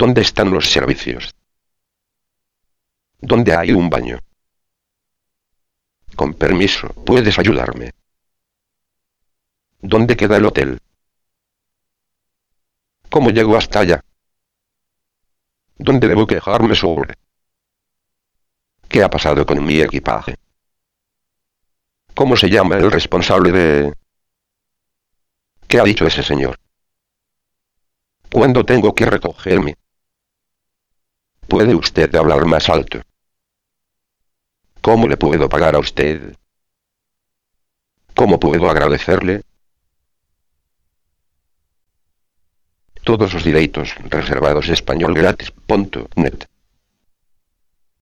¿Dónde están los servicios? ¿Dónde hay un baño? Con permiso, ¿puedes ayudarme? ¿Dónde queda el hotel? ¿Cómo llego hasta allá? ¿Dónde debo quejarme sobre? ¿Qué ha pasado con mi equipaje? ¿Cómo se llama el responsable de...? ¿Qué ha dicho ese señor? ¿Cuándo tengo que recogerme? ¿Puede usted hablar más alto? ¿Cómo le puedo pagar a usted? ¿Cómo puedo agradecerle? Todos los derechos reservados españolgratis.net